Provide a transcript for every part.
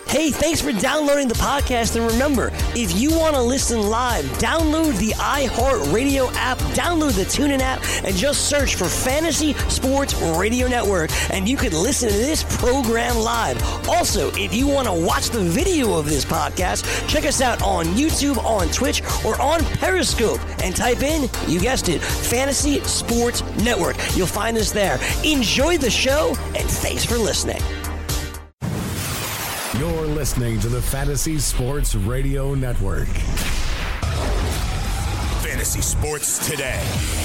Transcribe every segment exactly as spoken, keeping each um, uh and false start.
Hey, thanks for downloading the podcast. And remember, if you want to listen live, download the iHeartRadio app, download the TuneIn app, and just search for Fantasy Sports Radio Network, and you can listen to this program live. Also, if you want to watch the video of this podcast, check us out on YouTube, on Twitch, or on Periscope, and type in, you guessed it, Fantasy Sports Network. You'll find us there. Enjoy the show, and thanks for listening. You're listening to the Fantasy Sports Radio Network. Fantasy Sports Today.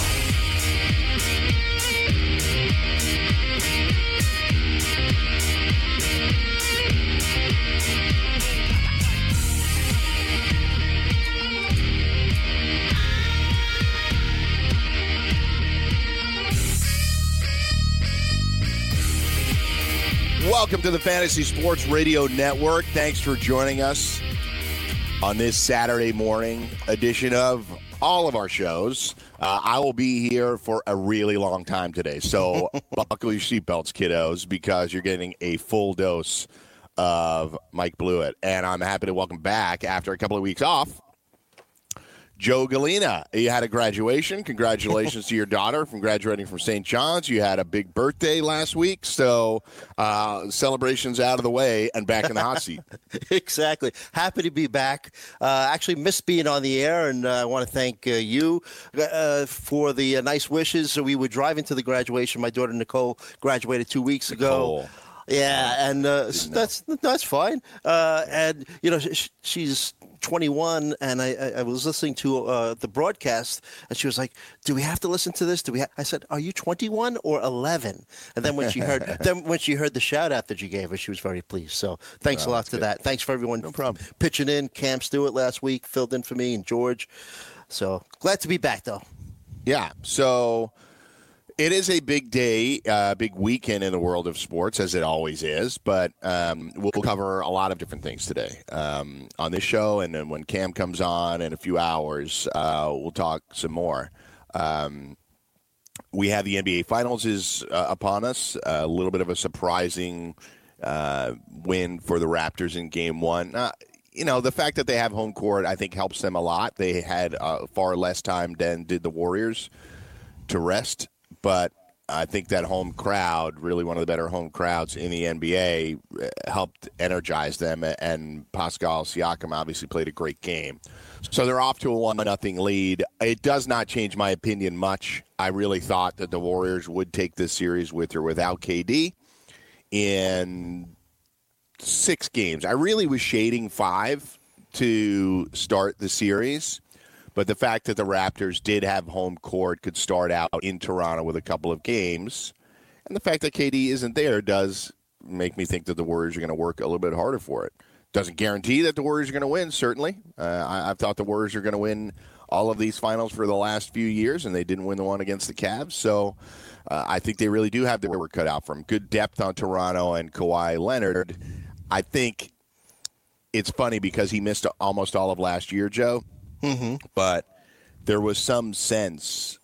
Welcome to the Fantasy Sports Radio Network. Thanks for joining us on this Saturday morning edition of all of our shows. Uh, I will be here for a really long time today, so buckle your seatbelts, kiddos, because you're getting a full dose of Mike Blewett. And I'm happy to welcome back, after a couple of weeks off, Joe Galena. You had a graduation. Congratulations to your daughter from graduating from Saint John's. You had a big birthday last week, so uh, celebrations out of the way and back in the hot seat. Exactly. Happy to be back. Uh, actually missed being on the air, and uh, I want to thank uh, you uh, for the uh, nice wishes. So we were driving to the graduation. My daughter Nicole graduated two weeks ago. Nicole. Yeah, and uh, that's that's fine. Uh, and you know, sh- she's twenty-one, and I, I was listening to uh, the broadcast, and she was like, "Do we have to listen to this? Do we?" Ha-? I said, "Are you twenty-one or eleven?" And then when she heard, then when she heard the shout out that you gave her, she was very pleased. So thanks oh, a lot to good. that. Thanks for everyone no problem. pitching in. Cam Stewart last week filled in for me, and George. So glad to be back, though. Yeah. So. It is a big day, uh, big weekend in the world of sports, as it always is, but um, we'll cover a lot of different things today um, on this show, and then when Cam comes on in a few hours, uh, we'll talk some more. Um, we have the N B A Finals is uh, upon us, a little bit of a surprising uh, win for the Raptors in Game one. Uh, you know, the fact that they have home court, I think, helps them a lot. They had uh, far less time than did the Warriors to rest. But I think that home crowd, really one of the better home crowds in the N B A, helped energize them. And Pascal Siakam obviously played a great game. So they're off to a one nothing lead. It does not change my opinion much. I really thought that the Warriors would take this series with or without K D in six games. I really was shading five to start the series. But the fact that the Raptors did have home court, could start out in Toronto with a couple of games, and the fact that K D isn't there does make me think that the Warriors are going to work a little bit harder for it. Doesn't guarantee that the Warriors are going to win, certainly. Uh, I, I've thought the Warriors are going to win all of these finals for the last few years, and they didn't win the one against the Cavs. So uh, I think they really do have their work cut out for them. Good depth on Toronto and Kawhi Leonard. I think it's funny because he missed almost all of last year, Joe. Mm-hmm. But there was some sense,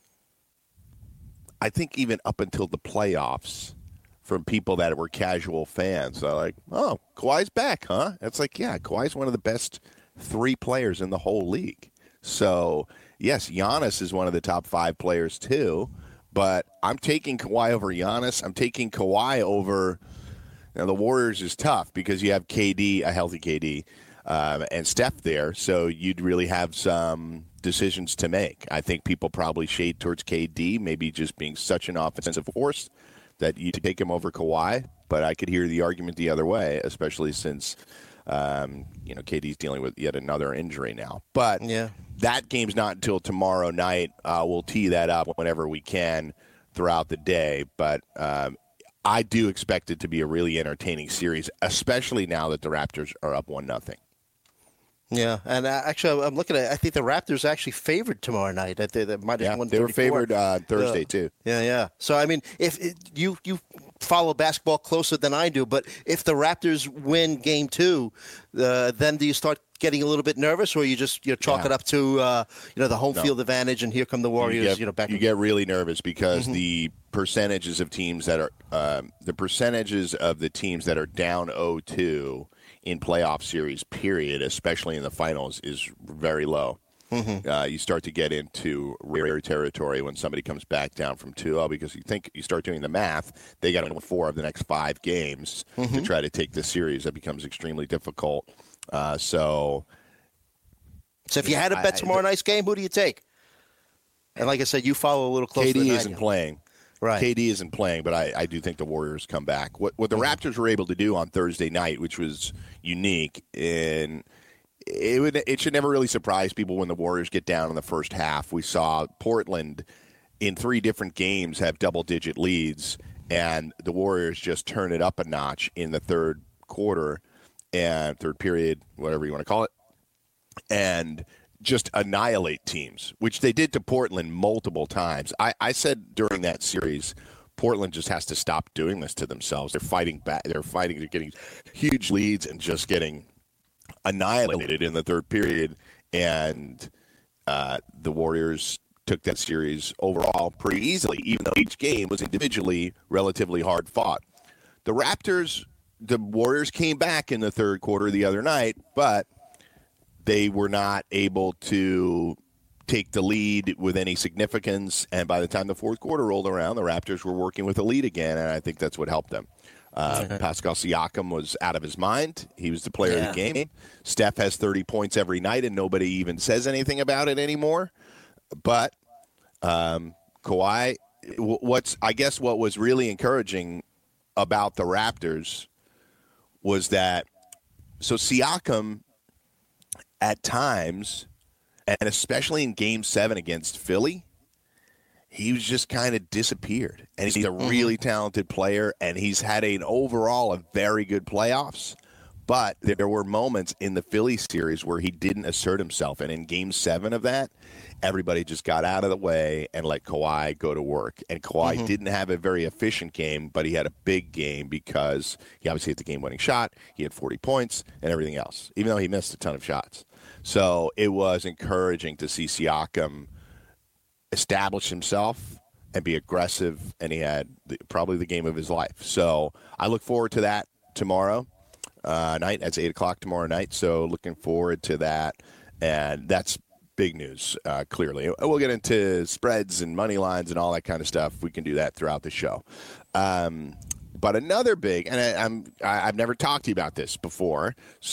I think even up until the playoffs, from people that were casual fans. They're like, oh, Kawhi's back, huh? It's like, yeah, Kawhi's one of the best three players in the whole league. So, yes, Giannis is one of the top five players too, but I'm taking Kawhi over Giannis. I'm taking Kawhi over – now the Warriors is tough because you have K D, a healthy K D, Um, and Steph there, so you'd really have some decisions to make. I think people probably shade towards K D, maybe just being such an offensive force that you take him over Kawhi, but I could hear the argument the other way, especially since um, you know K D's dealing with yet another injury now. But yeah. that game's not until tomorrow night. Uh, we'll tee that up whenever we can throughout the day, but um, I do expect it to be a really entertaining series, especially now that the Raptors are up one nothing. Yeah, and uh, actually, I'm looking at it. I think the Raptors are actually favored tomorrow night. I think that might have yeah, one. They were favored uh, Thursday, yeah. too. Yeah, yeah. So, I mean, if it, you you follow basketball closer than I do, but if the Raptors win game two, uh, then do you start getting a little bit nervous, or you just you know, chalk yeah. it up to uh, you know the home no. field advantage, and here come the Warriors. You get, you know, back. You in- get really nervous because mm-hmm. the percentages of teams that are um, the percentages of the teams that are down oh two in playoff series, period, especially in the finals, is very low. Mm-hmm. Uh, you start to get into rare territory when somebody comes back down from two oh because you think you start doing the math. They got to win four of the next five games mm-hmm. to try to take the series. That becomes extremely difficult. Uh, so, so if you had to bet tomorrow night's game, who do you take? And like I said, you follow a little closer. K D isn't playing. Right. K D isn't playing, but I, I do think the Warriors come back. What what the mm-hmm. Raptors were able to do on Thursday night, which was unique, in it would it should never really surprise people when the Warriors get down in the first half. We saw Portland in three different games have double-digit leads, and the Warriors just turn it up a notch in the third quarter and third period, whatever you want to call it, and just annihilate teams, which they did to Portland multiple times. I, I said during that series, Portland just has to stop doing this to themselves. They're fighting back. They're fighting. They're getting huge leads and just getting annihilated in the third period. And uh, the Warriors took that series overall pretty easily, even though each game was individually relatively hard fought. The Raptors, the Warriors came back in the third quarter the other night, but they were not able to take the lead with any significance, and by the time the fourth quarter rolled around, the Raptors were working with a lead again, and I think that's what helped them. Uh, okay. Pascal Siakam was out of his mind. He was the player yeah. of the game. Steph has thirty points every night, and nobody even says anything about it anymore. But um, Kawhi, what's I guess what was really encouraging about the Raptors was that so Siakam at times, and especially in Game Seven against Philly, he was just kind of disappeared. And he's a really talented player, and he's had an overall a very good playoffs. But there were moments in the Philly series where he didn't assert himself. And in Game Seven of that, everybody just got out of the way and let Kawhi go to work. And Kawhi mm-hmm. didn't have a very efficient game, but he had a big game because he obviously hit the game-winning shot. He had forty points and everything else, even though he missed a ton of shots. So it was encouraging to see Siakam establish himself and be aggressive, and he had the, probably the game of his life. So I look forward to that tomorrow uh, night. That's eight o'clock tomorrow night, so looking forward to that. And that's big news, uh, clearly. We'll get into spreads and money lines and all that kind of stuff. We can do that throughout the show. Um, but another big, and I, I'm, I, I've never talked to you about this before,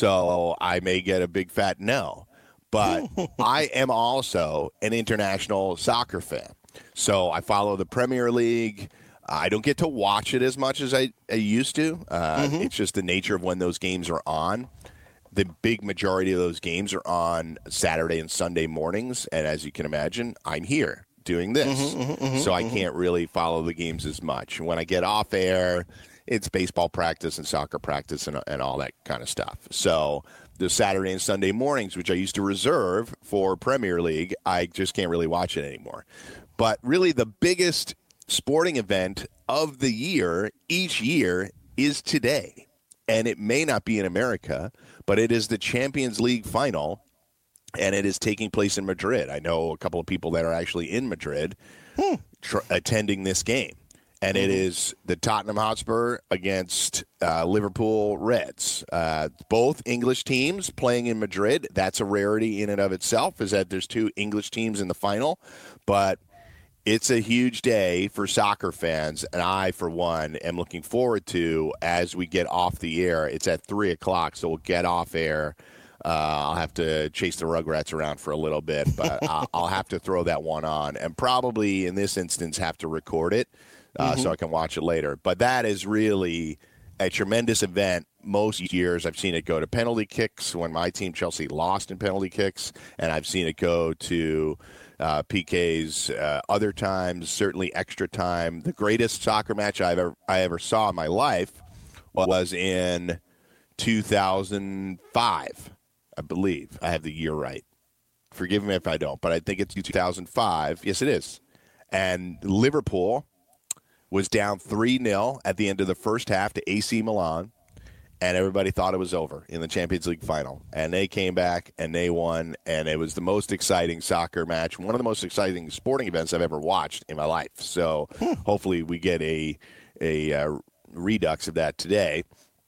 so I may get a big fat no. But I am also an international soccer fan. So I follow the Premier League. I don't get to watch it as much as I, I used to. Uh, mm-hmm. It's just the nature of when those games are on. The big majority of those games are on Saturday and Sunday mornings. And as you can imagine, I'm here doing this. Mm-hmm, mm-hmm, so I mm-hmm. can't really follow the games as much. When I get off air, it's baseball practice and soccer practice and, and all that kind of stuff. So the Saturday and Sunday mornings, which I used to reserve for Premier League, I just can't really watch it anymore. But really the biggest sporting event of the year, each year, is today. And it may not be in America, but it is the Champions League final, and it is taking place in Madrid. I know a couple of people that are actually in Madrid hmm. tr- attending this game. And it is the Tottenham Hotspur against uh, Liverpool Reds. Uh, both English teams playing in Madrid. That's a rarity in and of itself, is that there's two English teams in the final. But it's a huge day for soccer fans, and I, for one, am looking forward to as we get off the air. It's at three o'clock, so we'll get off air. Uh, I'll have to chase the Rugrats around for a little bit, but I'll, I'll have to throw that one on, and probably in this instance have to record it. Uh, mm-hmm. So I can watch it later. But that is really a tremendous event. Most years I've seen it go to penalty kicks when my team, Chelsea, lost in penalty kicks, and I've seen it go to uh, P Ks uh, other times, certainly extra time. The greatest soccer match I've ever, I ever saw in my life was in two thousand five, I believe. I have the year right. Forgive me if I don't, but I think it's two thousand five. Yes, it is. And Liverpool was down three nil at the end of the first half to A C Milan, and everybody thought it was over in the Champions League final. And they came back, and they won, and it was the most exciting soccer match, one of the most exciting sporting events I've ever watched in my life. So hopefully we get a, a uh, redux of that today.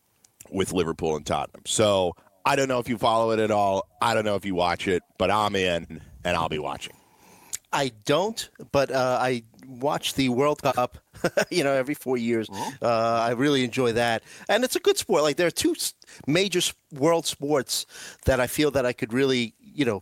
with Liverpool and Tottenham. So I don't know if you follow it at all. I don't know if you watch it, but I'm in, and I'll be watching. I don't, but uh, I watch the World Cup, you know, every four years. Uh, I really enjoy that. And it's a good sport. Like, there are two major world sports that I feel that I could really, you know,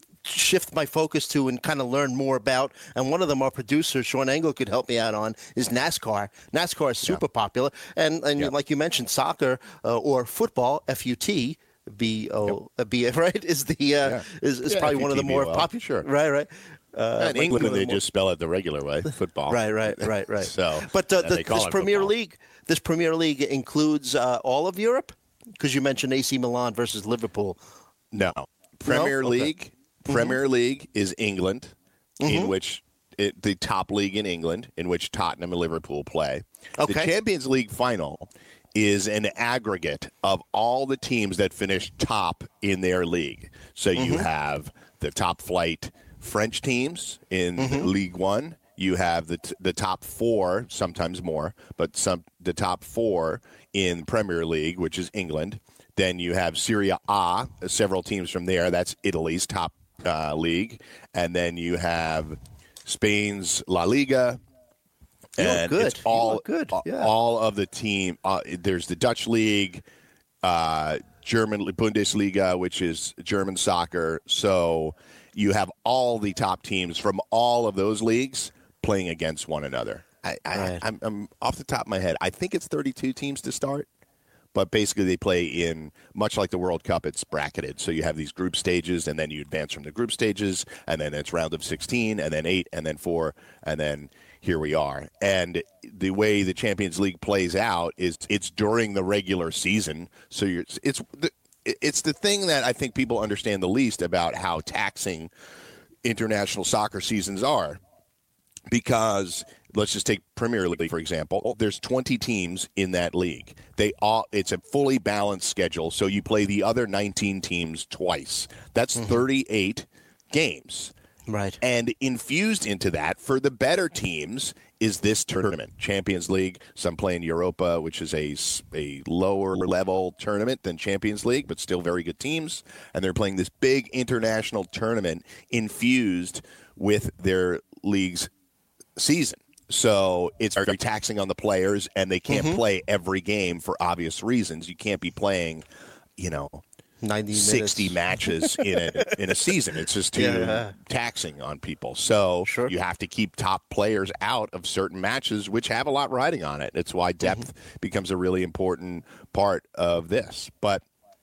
shift my focus to and kind of learn more about. And one of them, our producer, Sean Engel, could help me out on, is NASCAR. NASCAR is super yeah. popular. And, and yeah. like you mentioned, soccer uh, or football, F U T, B O, yep. B, right, is the uh, yeah. is, is yeah, probably F U T one of the more popular. Sure. Right, right. Uh, in England, they more... just spell it the regular way, football. right, right, right, right. so, but uh, the, this Premier football. League, this Premier League includes uh, all of Europe, because you mentioned A C Milan versus Liverpool. No, Premier no? Okay. League. Premier mm-hmm. League is England, mm-hmm. in which it, the top league in England, in which Tottenham and Liverpool play. Okay. The Champions League final is an aggregate of all the teams that finish top in their league. So you mm-hmm. have the top flight French teams in mm-hmm. League One. You have the t- the top four, sometimes more, but some the top four in Premier League, which is England. Then you have Serie A, several teams from there. That's Italy's top uh, league. And then you have Spain's La Liga. You and look good. It's all, you look good. Yeah. all of the team. Uh, there's the Dutch league, uh, German Bundesliga, which is German soccer. So you have all the top teams from all of those leagues playing against one another. I, I, right. I'm, I'm off the top of my head. I think it's thirty-two teams to start. But basically, they play in, much like the World Cup, it's bracketed. So you have these group stages, and then you advance from the group stages, and then it's round of sixteen, and then eight, and then four, and then here we are. And the way the Champions League plays out is it's during the regular season. So you're, it's the, it's the thing that I think people understand the least about how taxing international soccer seasons are. Because let's just take Premier League, for example. There's twenty teams in that league. They all it's a fully balanced schedule, so you play the other nineteen teams twice. That's mm-hmm. thirty-eight games. Right. And infused into that for the better teams is this tournament, Champions League. Some play in Europa, which is a, a lower level tournament than Champions League, but still very good teams. And they're playing this big international tournament infused with their league's season. So it's very taxing on the players, and they can't mm-hmm. play every game for obvious reasons. You can't be playing, you know, ninety sixty matches in a in a season. It's just too yeah. taxing on people. So sure. you have to keep top players out of certain matches, which have a lot riding on it. It's why depth mm-hmm. becomes a really important part of this. But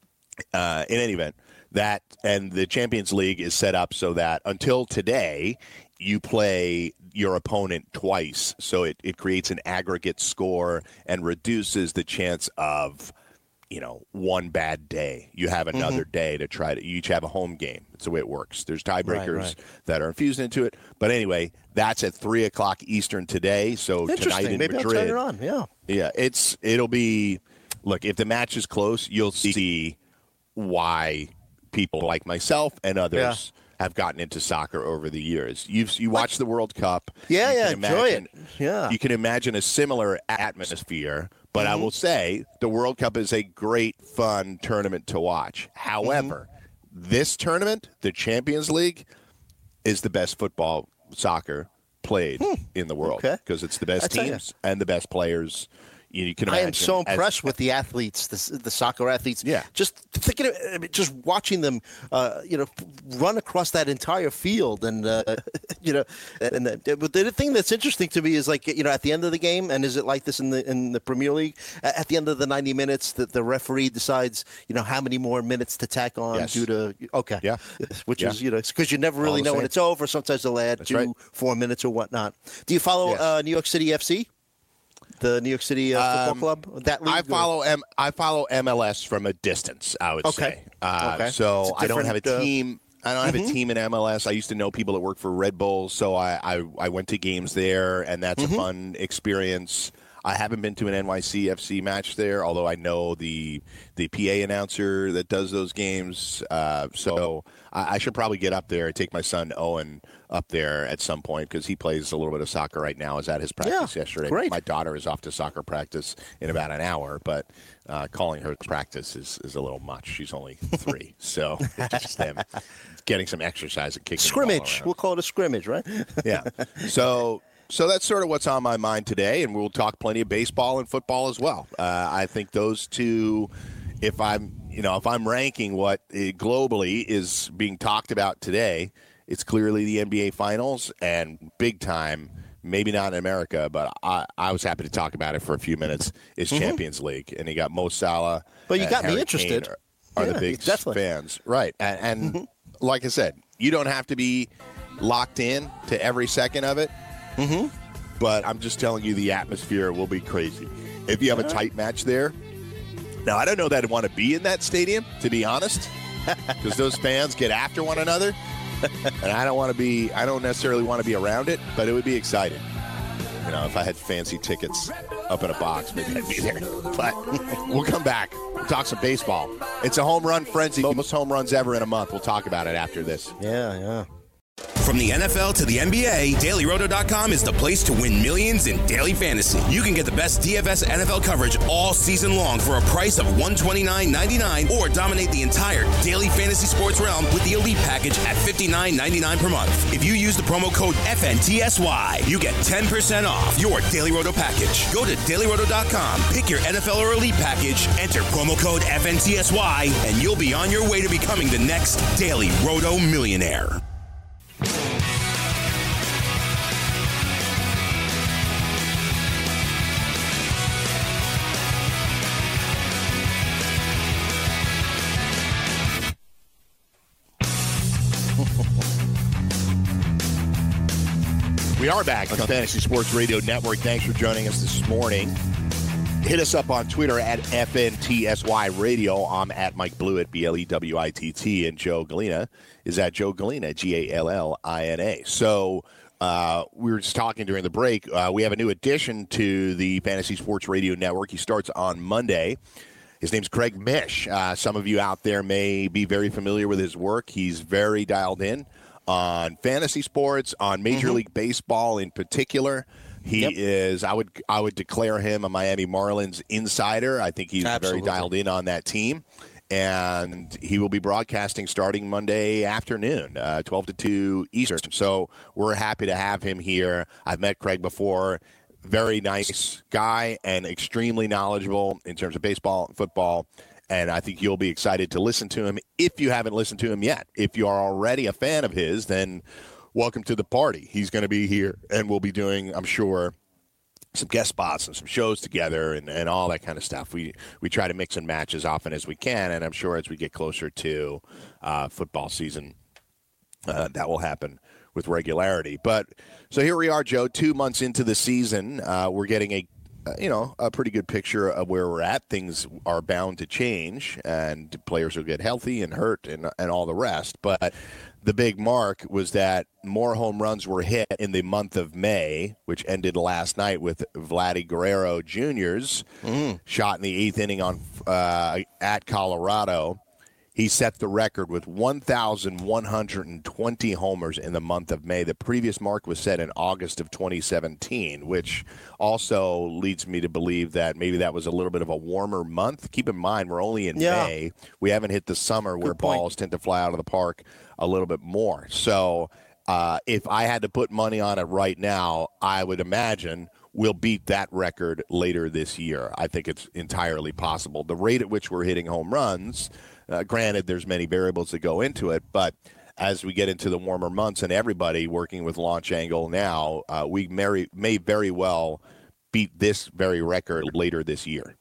uh, in any event, that and the Champions League is set up so that until today, you play your opponent twice, so it, it creates an aggregate score and reduces the chance of, you know, one bad day. You have another mm-hmm. day to try to, you each have a home game. That's the way it works. There's tiebreakers right, right. that are infused into it. But anyway, that's at three o'clock Eastern today. So tonight in Maybe Madrid. I'll turn it on. Yeah. Yeah, it's, it'll be, look, if the match is close, you'll see why people like myself and others yeah. have gotten into soccer over the years. You've you watch the World Cup. Yeah, you yeah, imagine, enjoy it. Yeah. You can imagine a similar atmosphere, but mm-hmm. I will say the World Cup is a great, fun tournament to watch. However, mm-hmm. this tournament, the Champions League, is the best football soccer played hmm. in the world because okay. it's the best teams and the best players. You can I am so as, impressed with the athletes, the, the soccer athletes. Yeah. Just thinking, of, just watching them, uh, you know, run across that entire field, and uh, you know, and the, but the thing that's interesting to me is like, you know, at the end of the game, and is it like this in the in the Premier League? At the end of the ninety minutes, that the referee decides, you know, how many more minutes to tack on yes. due to okay, yeah, which yeah. is you know, because you never really know same. when it's over. Sometimes they'll add that's two, right. four minutes or whatnot. Do you follow yes. uh, New York City F C? The New York City uh, football um, club. That league, I follow M. I follow M L S from a distance. I would okay. say. Uh, okay. So I don't have a team. Uh, I don't have mm-hmm. a team in M L S. I used to know people that work for Red Bull, so I I, I went to games there, and that's mm-hmm. a fun experience. I haven't been to an N Y C F C match there, although I know the the P A announcer that does those games. Uh, so I, I should probably get up there and take my son Owen up there at some point because he plays a little bit of soccer right now. I was at his practice yeah, yesterday. Great. My daughter is off to soccer practice in about an hour, but uh, calling her practice is, is a little much. She's only three, so it's just them getting some exercise and kicking Scrimmage. the ball around. We'll call it a scrimmage, right? Yeah. So so that's sort of what's on my mind today, and we'll talk plenty of baseball and football as well. Uh, I think those two, if I'm, you know, if I'm ranking what uh, globally is being talked about today, it's clearly the N B A Finals and big time. Maybe not in America, but I, I was happy to talk about it for a few minutes. It's mm-hmm. Champions League, and you got Mo Salah. But you got Harry me interested. Kane are, are yeah, the big definitely. fans, right? And, and mm-hmm. like I said, you don't have to be locked in to every second of it. Mm-hmm. But I'm just telling you, the atmosphere will be crazy if you have a tight match there. Now, I don't know that I'd want to be in that stadium, to be honest, because those fans get after one another. And I don't want to be, I don't necessarily want to be around it, but it would be exciting. You know, if I had fancy tickets up in a box, maybe I'd be there. But we'll come back. We'll talk some baseball. It's a home run frenzy. Most home runs ever in a month. We'll talk about it after this. Yeah, yeah. From the N F L to the N B A, Daily Roto dot com is the place to win millions in daily fantasy. You can get the best D F S N F L coverage all season long for a price of one hundred twenty-nine ninety-nine, or dominate the entire daily fantasy sports realm with the Elite package at fifty-nine ninety-nine per month. If you use the promo code F N T S Y, you get ten percent off your Daily Roto package. Go to Daily Roto dot com, pick your N F L or Elite package, enter promo code F N T S Y, and you'll be on your way to becoming the next Daily Roto millionaire. We are back on the Fantasy Sports Radio Network. Thanks for joining us this morning. Hit us up on Twitter at F N T S Y Radio. I'm at Mike Blewett, B L E W I T T, and Joe Galena is at Joe Galena, G A L L I N A. So uh, we were just talking during the break. Uh, we have a new addition to the Fantasy Sports Radio Network. He starts on Monday. His name's Craig Mish. Uh, some of you out there may be very familiar with his work. He's very dialed in on fantasy sports, on Major mm-hmm. League Baseball in particular. He yep. is, I would I would declare him a Miami Marlins insider. I think he's Absolutely. very dialed in on that team. And he will be broadcasting starting Monday afternoon, uh, twelve to two Eastern. So we're happy to have him here. I've met Craig before. Very nice guy and extremely knowledgeable in terms of baseball and football. And I think you'll be excited to listen to him if you haven't listened to him yet. If you are already a fan of his, then welcome to the party. He's going to be here, and we'll be doing, I'm sure, some guest spots and some shows together and, and all that kind of stuff. We we try to mix and match as often as we can, and I'm sure as we get closer to uh, football season, uh, that will happen with regularity. But so here we are, Joe, two months into the season. Uh, we're getting a Uh, you know, a pretty good picture of where we're at. Things are bound to change, and players will get healthy and hurt and, and all the rest. But the big mark was that more home runs were hit in the month of May, which ended last night with Vladdy Guerrero Junior's mm. shot in the eighth inning on uh, at Colorado. He set the record with one thousand one hundred twenty homers in the month of May. The previous mark was set in August of twenty seventeen, which also leads me to believe that maybe that was a little bit of a warmer month. Keep in mind, we're only in yeah. May. We haven't hit the summer where balls tend to fly out of the park a little bit more. So uh, if I had to put money on it right now, I would imagine we'll beat that record later this year. I think it's entirely possible. The rate at which we're hitting home runs, Uh, granted, there's many variables that go into it, but as we get into the warmer months and everybody working with launch angle now, uh, we may, may very well beat this very record later this year.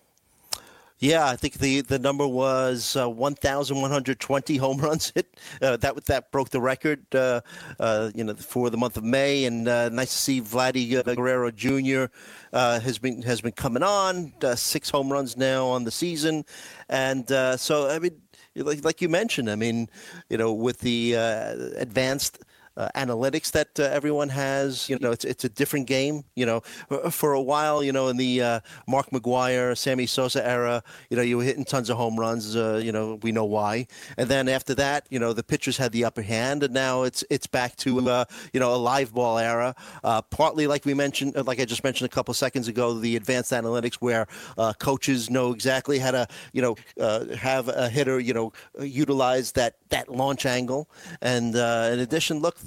Yeah, I think the, the number was uh, one thousand one hundred twenty home runs hit. Uh, that that broke the record, uh, uh, you know, for the month of May. And uh, nice to see Vladdy Guerrero Junior Uh, has been has been coming on, uh, six home runs now on the season, and uh, so I mean, like like you mentioned, I mean, you know, with the uh, advanced uh, analytics that uh, everyone has. You know, it's it's a different game. You know, for a while, you know, in the uh, Mark McGwire, Sammy Sosa era, you know, you were hitting tons of home runs. Uh, you know, we know why. And then after that, you know, the pitchers had the upper hand, and now it's it's back to uh, you know, a live ball era. Uh, partly, like we mentioned, like I just mentioned a couple seconds ago, the advanced analytics where uh, coaches know exactly how to, you know, uh, have a hitter, you know, utilize that that launch angle. And uh, in addition, look,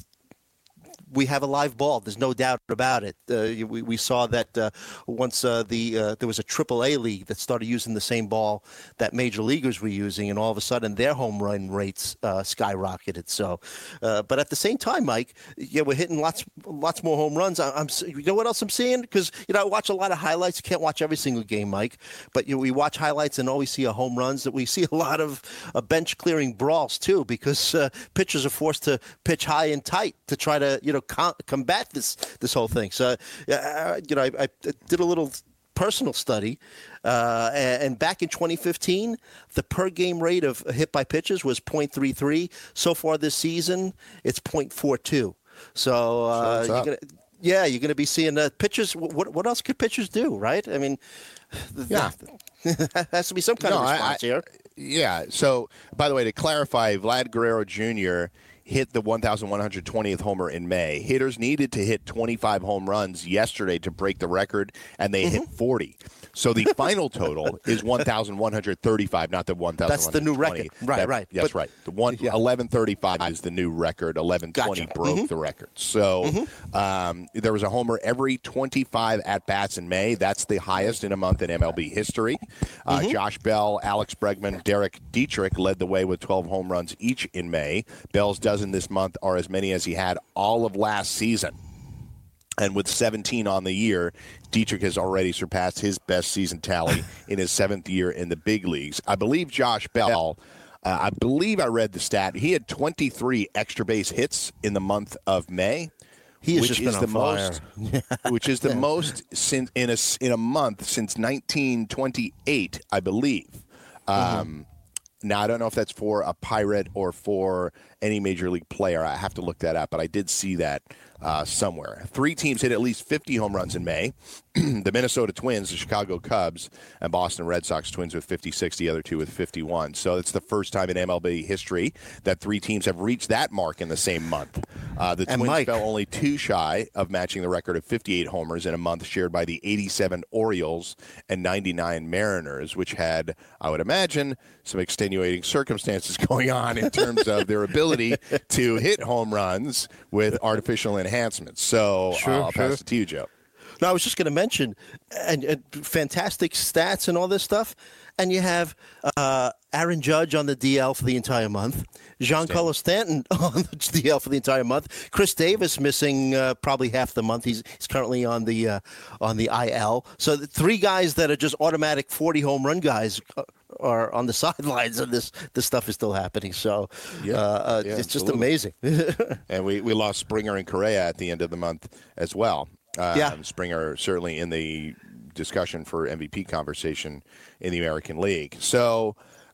we have a live ball. There's no doubt about it. Uh, we, we saw that uh, once uh, the uh, there was a triple A league that started using the same ball that major leaguers were using, and all of a sudden their home run rates uh, skyrocketed. So, uh, but at the same time, Mike, yeah, we're hitting lots lots more home runs. I, I'm, you know what else I'm seeing? Because you know I watch a lot of highlights. Can't watch every single game, Mike, but you know, we watch highlights and always see a home runs. That we see a lot of uh, bench clearing brawls too, because uh, pitchers are forced to pitch high and tight to try to you know. Com- combat this this whole thing. So, uh, you know, I, I did a little personal study, uh, and back in twenty fifteen, the per game rate of hit by pitches was point three three. So far this season, it's point four two. So, uh, so you're gonna, yeah, you're going to be seeing uh, pitchers. What what else could pitchers do, right? I mean, yeah, there has to be some kind no, of response I, I, here. Yeah. So, by the way, to clarify, Vlad Guerrero Junior hit the one thousand one hundred twentieth homer in May. Hitters needed to hit twenty-five home runs yesterday to break the record, and they mm-hmm. hit forty. So the final total is one thousand one hundred thirty-five, not the one thousand. That's the new record. Right, that, right. That's but, right. The one yeah. eleven thirty-five is the new record. eleven twenty gotcha. broke mm-hmm. the record. So mm-hmm. um, there was a homer every twenty-five at-bats in May. That's the highest in a month in M L B history. Uh, mm-hmm. Josh Bell, Alex Bregman, Derek Dietrich led the way with twelve home runs each in May. Bell's dozen this month are as many as he had all of last season. And with seventeen on the year, Dietrich has already surpassed his best season tally in his seventh year in the big leagues. I believe Josh Bell, uh, I believe I read the stat, he had twenty-three extra base hits in the month of May. He has which just is been the on most, fire. which is the most since in a in a month since nineteen twenty-eight, I believe. Mm-hmm. Um, now I don't know if that's for a Pirate or for any major league player. I have to look that up, but I did see that uh, somewhere. Three teams hit at least fifty home runs in May. The Minnesota Twins, the Chicago Cubs, and Boston Red Sox. Twins with fifty-six, the other two with fifty-one. So it's the first time in M L B history that three teams have reached that mark in the same month. Uh, the and Twins Mike, fell only two shy of matching the record of fifty-eight homers in a month shared by the eighty-seven Orioles and ninety-nine Mariners, which had, I would imagine, some extenuating circumstances going on in terms of their ability to hit home runs with artificial enhancements. So sure, uh, I'll sure. pass it to you, Joe. No, I was just going to mention, and, and fantastic stats and all this stuff. And you have uh, Aaron Judge on the D L for the entire month, Giancarlo Stanton on the D L for the entire month, Chris Davis missing uh, probably half the month. He's he's currently on the uh, on the I L. So the three guys that are just automatic forty home run guys are on the sidelines, and this this stuff is still happening. So yeah, uh, uh, yeah, it's just absolutely. amazing. And we, we lost Springer and Correa at the end of the month as well. Um, yeah, Springer certainly in the discussion for M V P conversation in the American League. So,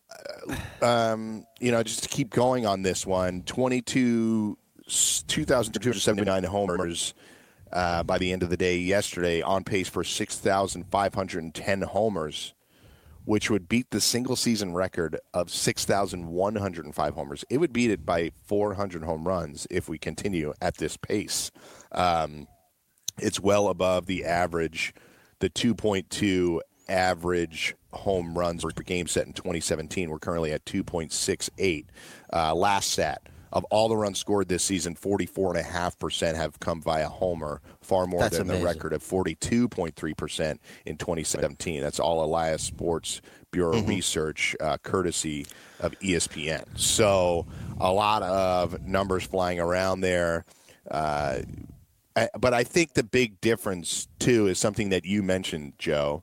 uh, um, you know, just to keep going on this one, twenty-two, two thousand two hundred seventy-nine homers uh, by the end of the day yesterday, on pace for six thousand five hundred ten homers, which would beat the single season record of six thousand one hundred five homers. It would beat it by four hundred home runs if we continue at this pace. Um, it's well above the average, the two point two average home runs per game set in twenty seventeen. We're currently at two point six eight. Uh, last stat, of all the runs scored this season, forty-four point five percent have come via homer, far more That's than amazing. the record of forty-two point three percent in twenty seventeen. That's all Elias Sports Bureau mm-hmm. research, uh, courtesy of E S P N. So a lot of numbers flying around there. Uh, but I think the big difference, too, is something that you mentioned, Joe,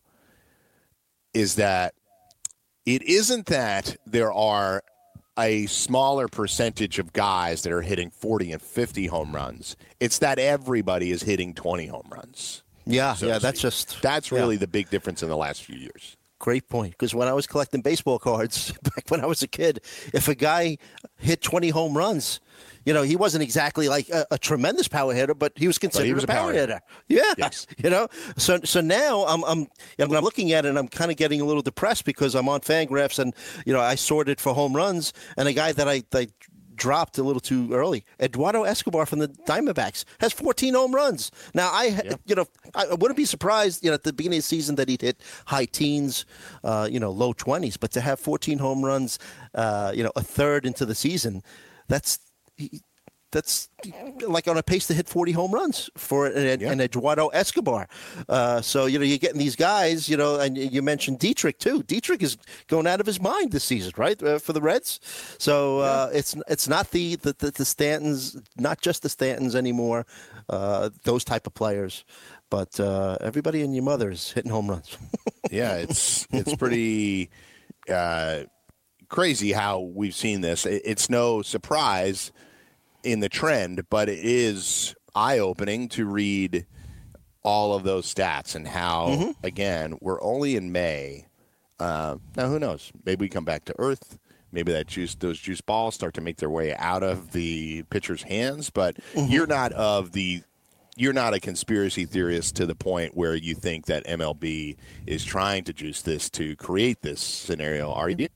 is that it isn't that there are a smaller percentage of guys that are hitting forty and fifty home runs. It's that everybody is hitting twenty home runs. Yeah, so yeah, that's just that's really yeah. the big difference in the last few years. Great point. Because when I was collecting baseball cards back when I was a kid, if a guy hit twenty home runs. You know, he wasn't exactly like a, a tremendous power hitter, but he was considered he was a power, power hitter. hitter. Yeah, Yes. you know. So so now I'm I'm you know, I'm looking at it and I'm kind of getting a little depressed because I'm on Fangraphs and you know I sorted for home runs and a guy that I, I dropped a little too early, Eduardo Escobar from the Diamondbacks, has fourteen home runs. Now I Yeah. you know I wouldn't be surprised you know at the beginning of the season that he'd hit high teens, uh, you know low twenties, but to have fourteen home runs, uh, you know a third into the season, that's. He, That's like on a pace to hit forty home runs for an, Yeah. an Eduardo Escobar. Uh, so, you know, you're getting these guys, you know, and you mentioned Dietrich, too. Dietrich is going out of his mind this season, right, uh, for the Reds. So uh, yeah. it's it's not the, the, the, the Stantons, not just the Stantons anymore, uh, those type of players. But uh, everybody and your mother is hitting home runs. Yeah, it's it's pretty uh, crazy how we've seen this. It, it's no surprise in the trend, but it is eye-opening to read all of those stats and how, mm-hmm. again, we're only in May. Uh, now, who knows? Maybe we come back to earth. Maybe that juice, those juice balls start to make their way out of the pitcher's hands. But mm-hmm. you're not of the, you're not a conspiracy theorist to the point where you think that M L B is trying to juice this to create this scenario, are you?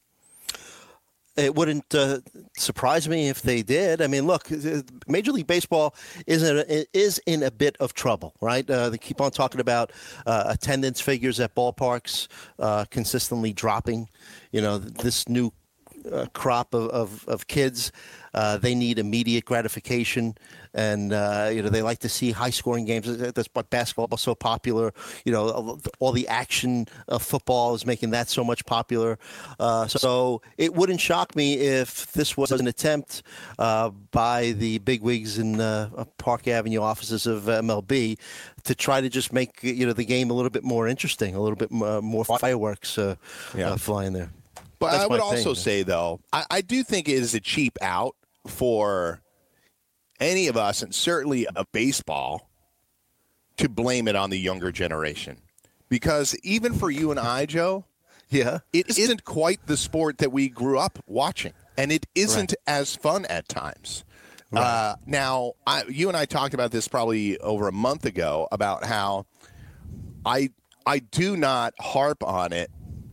It wouldn't uh, surprise me if they did. I mean, look, Major League Baseball is in a, is in a bit of trouble, right? Uh, they keep on talking about uh, attendance figures at ballparks uh, consistently dropping. You know, this new uh, crop of, of, of kids, uh, they need immediate gratification. And, uh, you know, they like to see high-scoring games. That's why basketball is so popular. You know, all the action of football is making that so much popular. Uh, so it wouldn't shock me if this was an attempt uh, by the bigwigs in uh, Park Avenue offices of M L B to try to just make, you know, the game a little bit more interesting, a little bit more, more fireworks uh, yeah. uh, flying there. But That's I would thing, also man. say, though, I, I do think it is a cheap out for any of us, and certainly a baseball, to blame it on the younger generation. Because even for you and I, Joe, yeah, it isn't quite the sport that we grew up watching. And it isn't right. as fun at times. Right. Uh, now, I, you and I talked about this probably over a month ago about how I I do not harp on it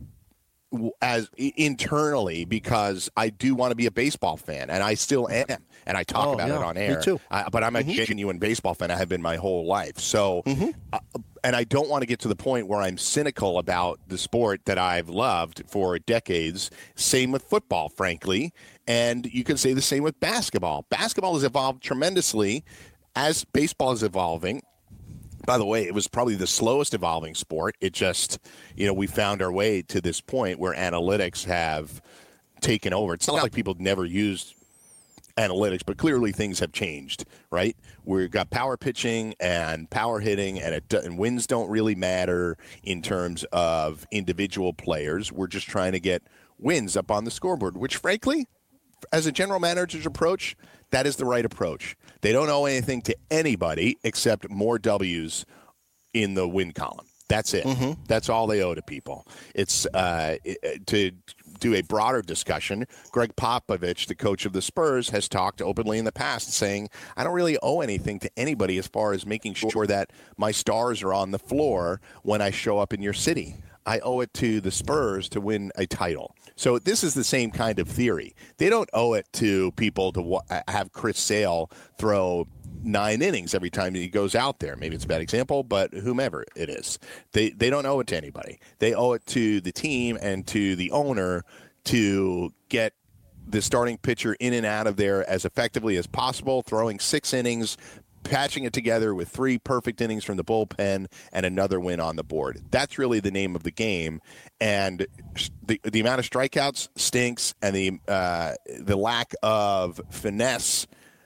as internally because I do want to be a baseball fan, and I still am, and I talk oh, about yeah, it on air. Me too. I, but I'm a mm-hmm. genuine baseball fan. I have been my whole life. So, mm-hmm. uh, and I don't want to get to the point where I'm cynical about the sport that I've loved for decades. Same with football, frankly, and you can say the same with basketball. Basketball has evolved tremendously as baseball is evolving. By the way, it was probably the slowest evolving sport. It just, you know, we found our way to this point where analytics have taken over. It's not like people never used analytics, but clearly things have changed, right? We've got power pitching and power hitting, and, it, and wins don't really matter in terms of individual players. We're just trying to get wins up on the scoreboard, which, frankly, as a general manager's approach, that is the right approach. They don't owe anything to anybody except more W's in the win column. That's it. Mm-hmm. That's all they owe to people. It's uh, it, to do a broader discussion. Greg Popovich, the coach of the Spurs, has talked openly in the past saying, I don't really owe anything to anybody as far as making sure that my stars are on the floor when I show up in your city. I owe it to the Spurs to win a title. So this is the same kind of theory. They don't owe it to people to wa- have Chris Sale throw nine innings every time he goes out there. Maybe it's a bad example, but whomever it is. They they don't owe it to anybody. They owe it to the team and to the owner to get the starting pitcher in and out of there as effectively as possible, throwing six innings, patching it together with three perfect innings from the bullpen and another win on the board. That's really the name of the game. And the the amount of strikeouts stinks, and the uh, the lack of finesse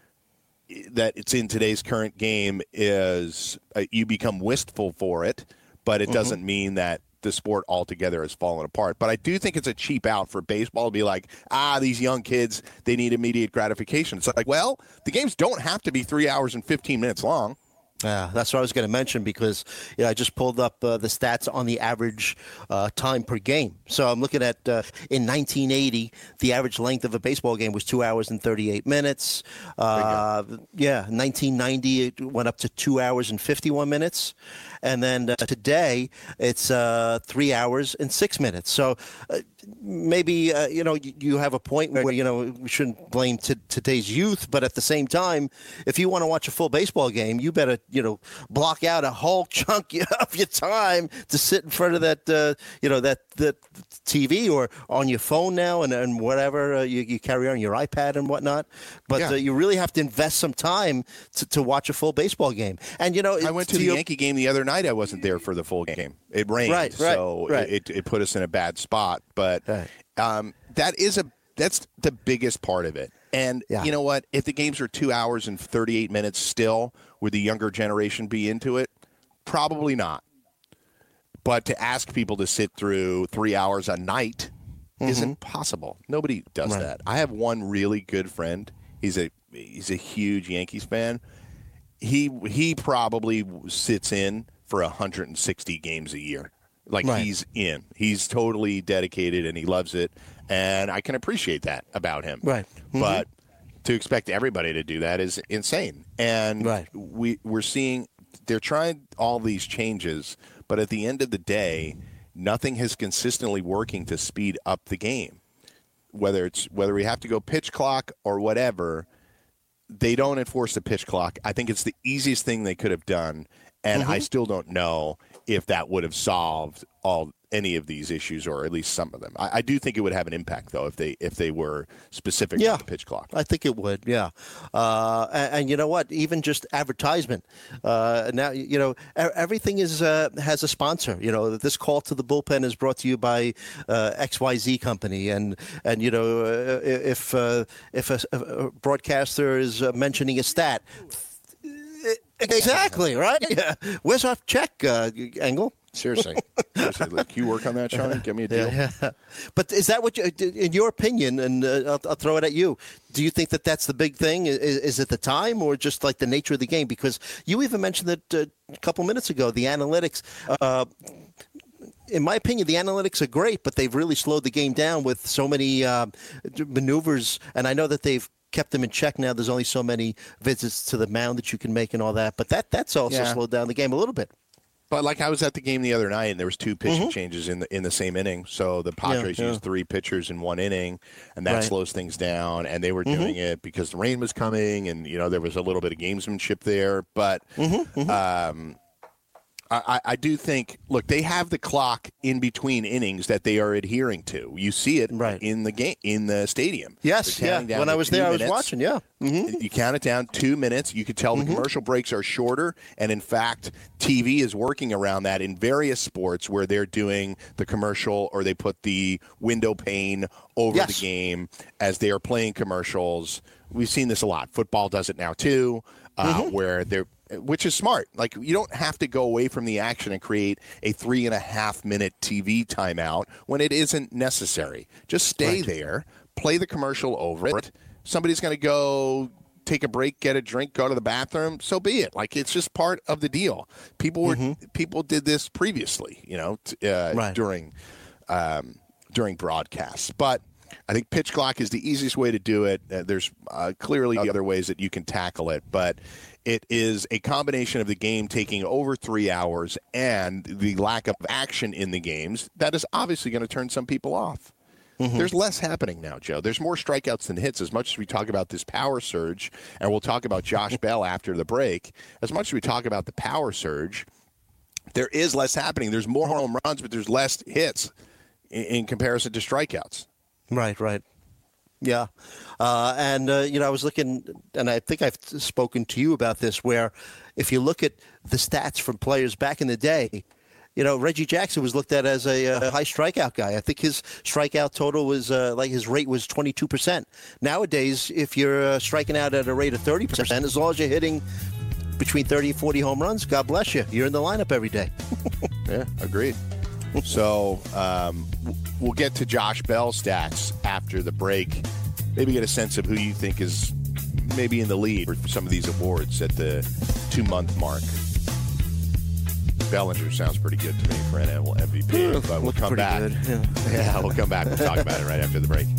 that it's in today's current game is uh, you become wistful for it, but it mm-hmm. doesn't mean that the sport altogether has fallen apart. But I do think it's a cheap out for baseball to be like, ah, these young kids, they need immediate gratification. It's like, well, the games don't have to be three hours and fifteen minutes long. Yeah, that's what I was going to mention because you know, I just pulled up uh, the stats on the average uh, time per game. So I'm looking at uh, in nineteen eighty, the average length of a baseball game was two hours and thirty-eight minutes. Uh, yeah, nineteen ninety, it went up to two hours and fifty-one minutes. And then uh, today, it's uh, three hours and six minutes. So uh, maybe, uh, you know, you, you have a point where, you know, we shouldn't blame t- today's youth. But at the same time, if you want to watch a full baseball game, you better, you know, block out a whole chunk of your time to sit in front of that, uh, you know, that, that T V or on your phone now and, and whatever uh, you, you carry on your iPad and whatnot. But yeah. uh, you really have to invest some time to, to watch a full baseball game. And, you know, I went to, to the your... Yankee game the other night. I wasn't there for the full game. It rained, right, right, so right. It, it put us in a bad spot. But right. um, that is a that's the biggest part of it. And yeah. you know what? If the games are two hours and thirty-eight minutes still, would the younger generation be into it? Probably not. But to ask people to sit through three hours a night mm-hmm. isn't possible. Nobody does right. that. I have one really good friend. He's a he's a huge Yankees fan. He he probably sits in for one hundred sixty games a year. Like right. he's in. He's totally dedicated and he loves it. And I can appreciate that about him. Right. Mm-hmm. But to expect everybody to do that is insane. And right. we, we're seeing they're trying all these changes, but at the end of the day, nothing is consistently working to speed up the game. Whether it's whether we have to go pitch clock or whatever, they don't enforce the pitch clock. I think it's the easiest thing they could have done. And mm-hmm. I still don't know if that would have solved all any of these issues, or at least some of them. I, I do think it would have an impact, though, if they if they were specific yeah, to the pitch clock. I think it would, yeah. Uh, and, and you know what? Even just advertisement. Uh, now, you know, everything is uh, has a sponsor. You know, this call to the bullpen is brought to you by uh, X Y Z company. And, and you know, uh, if, uh, if a, a broadcaster is uh, mentioning a stat, exactly, right? Yeah. Where's our check, uh, Engel? Seriously. Seriously. Like, can you work on that, Sean? Give me a deal. Yeah, yeah. But is that what you, in your opinion, and uh, I'll, I'll throw it at you, do you think that that's the big thing? Is, is it the time or just like the nature of the game? Because you even mentioned that uh, a couple minutes ago, the analytics. Uh, in my opinion, the analytics are great, but they've really slowed the game down with so many uh, maneuvers. And I know that they've kept them in check now. There's only so many visits to the mound that you can make and all that. But that that's also yeah. slowed down the game a little bit. But like I was at the game the other night, and there was two pitching mm-hmm. changes in the in the same inning. So the Padres yeah, yeah. used three pitchers in one inning, and that right. slows things down. And they were mm-hmm. doing it because the rain was coming, and you know there was a little bit of gamesmanship there. But mm-hmm. Mm-hmm. Um, I, I do think, look, they have the clock in between innings that they are adhering to. You see it right. in the game, in the stadium. Yes, yeah. When I was there, minutes. I was watching. Yeah, mm-hmm. You count it down two minutes. You could tell mm-hmm. the commercial breaks are shorter, and in fact, T V is working around that in various sports where they're doing the commercial or they put the window pane over yes. the game as they are playing commercials. We've seen this a lot. Football does it now too, uh, mm-hmm. where they're. Which is smart. Like, you don't have to go away from the action and create a three and a half minute T V timeout when it isn't necessary. Just stay right. there, play the commercial over it. Somebody's going to go take a break, get a drink, go to the bathroom. So be it. Like, it's just part of the deal. People were mm-hmm. people did this previously, you know, uh, right. during um, during broadcasts. But I think pitch clock is the easiest way to do it. Uh, there's uh, clearly other ways that you can tackle it, but it is a combination of the game taking over three hours and the lack of action in the games that is obviously going to turn some people off. Mm-hmm. There's less happening now, Joe. There's more strikeouts than hits. As much as we talk about this power surge, and we'll talk about Josh Bell after the break, as much as we talk about the power surge, there is less happening. There's more home runs, but there's less hits in, in comparison to strikeouts. Right, right. Yeah. Uh, and, uh, you know, I was looking, and I think I've spoken to you about this, where if you look at the stats from players back in the day, you know, Reggie Jackson was looked at as a, a high strikeout guy. I think his strikeout total was, uh, like his rate was twenty-two percent. Nowadays, if you're uh, striking out at a rate of thirty percent, as long as you're hitting between thirty and forty home runs, God bless you. You're in the lineup every day. Yeah, agreed. So um, we'll get to Josh Bell's stats after the break. Maybe get a sense of who you think is maybe in the lead for some of these awards at the two-month mark. Bellinger sounds pretty good to me for N L M V P, Yeah, but we'll looks come pretty back. good, yeah. yeah, we'll come back. We'll talk about it right after the break.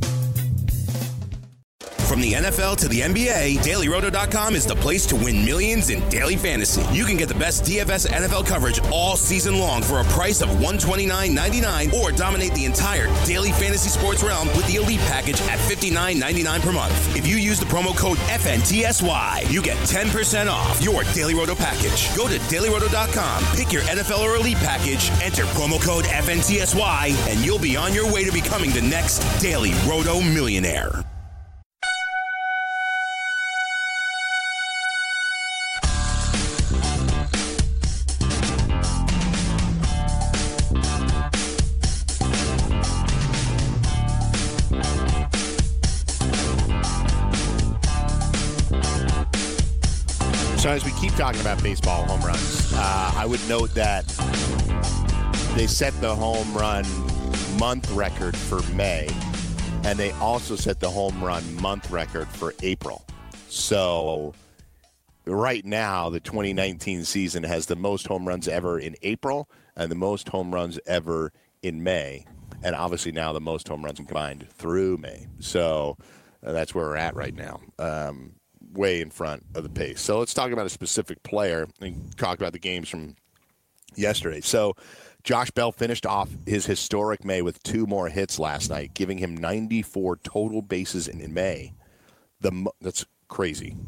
From the N F L to the N B A, Daily Roto dot com is the place to win millions in daily fantasy. You can get the best D F S N F L coverage all season long for a price of one hundred twenty-nine ninety-nine, or dominate the entire daily fantasy sports realm with the Elite package at fifty-nine ninety-nine per month. If you use the promo code F N T S Y, you get ten percent off your Daily Roto package. Go to Daily Roto dot com, pick your N F L or Elite package, enter promo code F N T S Y, and you'll be on your way to becoming the next Daily Roto millionaire. So as we keep talking about baseball home runs, uh, I would note that they set the home run month record for May, and they also set the home run month record for April. So right now, the twenty nineteen season has the most home runs ever in April and the most home runs ever in May, and obviously now the most home runs combined through May. So uh, that's where we're at right now. Um, way in front of the pace. So let's talk about a specific player and talk about the games from yesterday. So Josh Bell finished off his historic May with two more hits last night, giving him ninety-four total bases in May. The mo- That's crazy.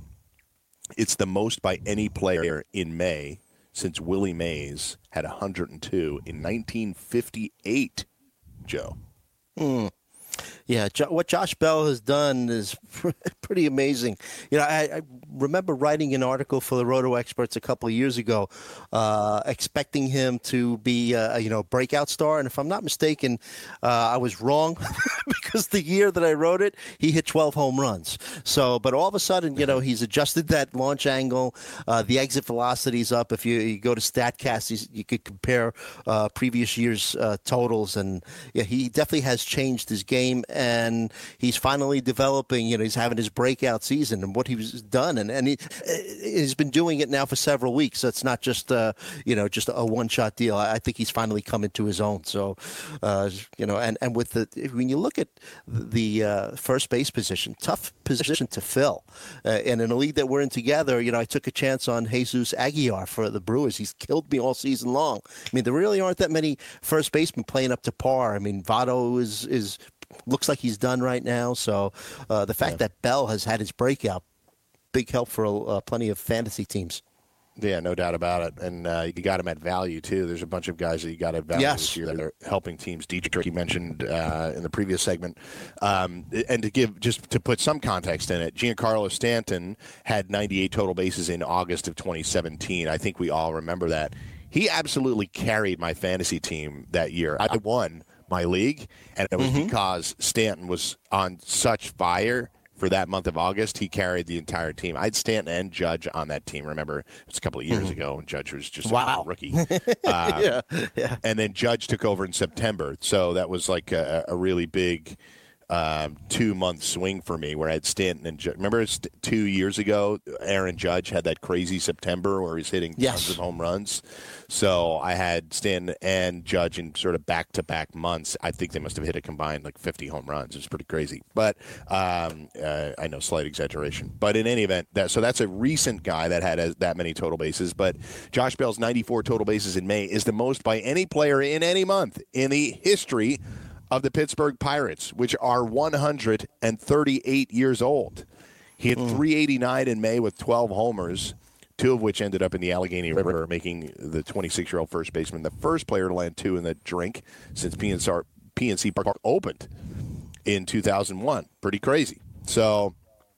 It's the most by any player in May since Willie Mays had one hundred two in nineteen fifty-eight, Joe. Hmm. Yeah, jo- what Josh Bell has done is pretty amazing. You know, I, I remember writing an article for the Roto Experts a couple of years ago, uh, expecting him to be, uh, you know, a breakout star. And if I'm not mistaken, uh, I was wrong because the year that I wrote it, he hit twelve home runs. So, but all of a sudden, you know, he's adjusted that launch angle, uh, the exit velocity's up. If you, you go to StatCast, he's, you could compare uh, previous year's uh, totals, and yeah, he definitely has changed his game. And he's finally developing, you know, he's having his breakout season and what he's done. And, and he, he's been doing it now for several weeks. So it's not just, uh, you know, just a one-shot deal. I think he's finally come into his own. So, uh, you know, and, and with the, when you look at the uh, first base position, tough position to fill. Uh, and in a league that we're in together, you know, I took a chance on Jesus Aguilar for the Brewers. He's killed me all season long. I mean, there really aren't that many first basemen playing up to par. I mean, Votto is, is, looks like he's done right now. So uh, the fact yeah. that Bell has had his breakout, big help for uh, plenty of fantasy teams. Yeah, no doubt about it. And uh, you got him at value, too. There's a bunch of guys that you got at value yes. this year that are helping teams. Dietrich, you mentioned uh, in the previous segment. Um, and to give, just to put some context in it, Giancarlo Stanton had ninety-eight total bases in August of twenty seventeen. I think we all remember that. He absolutely carried my fantasy team that year. I won my league, and it was mm-hmm. because Stanton was on such fire for that month of August. He carried the entire team. I had Stanton and Judge on that team. Remember, it was a couple of years mm-hmm. ago, and Judge was just wow. a rookie. Um, yeah. Yeah. And then Judge took over in September, so that was like a, a really big um, two-month swing for me where I had Stanton and Judge. Remember st- two years ago, Aaron Judge had that crazy September where he's hitting yes. tons of home runs. So I had Stanton and Judge in sort of back-to-back months. I think they must have hit a combined like fifty home runs. It was pretty crazy. But um, uh, I know, slight exaggeration. But in any event, that so that's a recent guy that had a, that many total bases. But Josh Bell's ninety-four total bases in May is the most by any player in any month in the history of the Pittsburgh Pirates, which are one hundred thirty-eight years old. He had mm. three eighty-nine in May with twelve homers, two of which ended up in the Allegheny River, making the twenty-six-year-old first baseman the first player to land two in the drink since P N C Park opened in two thousand one. Pretty crazy. So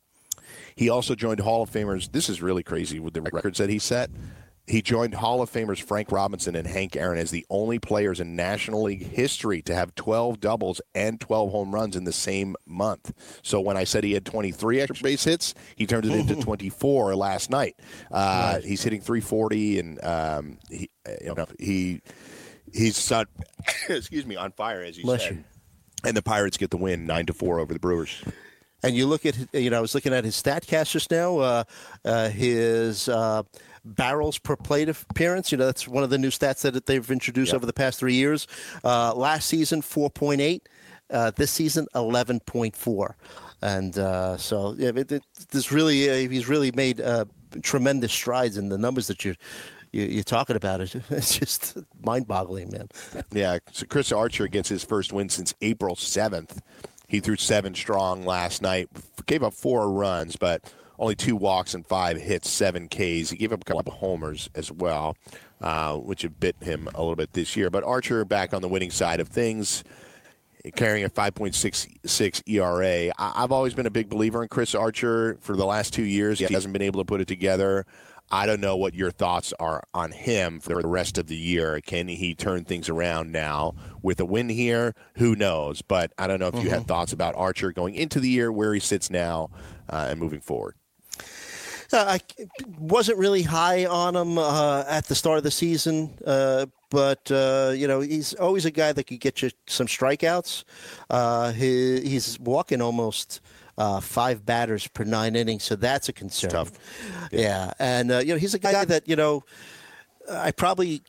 he also joined Hall of Famers. This is really crazy with the records that he set. He joined Hall of Famers Frank Robinson and Hank Aaron as the only players in National League history to have twelve doubles and twelve home runs in the same month. So when I said he had twenty-three extra base hits, he turned it into twenty-four last night. Uh, right. He's hitting three forty, and um, he, you know, he he's on, excuse me on fire, as you Bless said. you. And the Pirates get the win, nine to four over the Brewers. And you look at, you know, I was looking at his StatCast just now, uh, uh, his uh, barrels per plate appearance. You know, that's one of the new stats that they've introduced yep. over the past three years. Uh, last season, four point eight. Uh, this season, eleven point four. And uh, so yeah, it, it, this really, uh, he's really made uh, tremendous strides in the numbers that you're, you, you're talking about. It. It's just mind-boggling, man. Yeah, so Chris Archer gets his first win since April seventh. He threw seven strong last night, gave up four runs, but only two walks and five hits, seven Ks. He gave up a couple of homers as well, uh, which have bit him a little bit this year. But Archer back on the winning side of things, carrying a five point six six E R A. I- I've always been a big believer in Chris Archer. For the last two years, he hasn't been able to put it together. I don't know what your thoughts are on him for the rest of the year. Can he turn things around now with a win here? Who knows? But I don't know if you mm-hmm. had thoughts about Archer going into the year, where he sits now, uh, and moving forward. Uh, I wasn't really high on him uh, at the start of the season, uh, but, uh, you know, he's always a guy that could get you some strikeouts. Uh, he, he's walking almost uh, five batters per nine innings, so that's a concern. It's tough. Yeah, yeah. and, uh, you know, he's a guy that, you know, I probably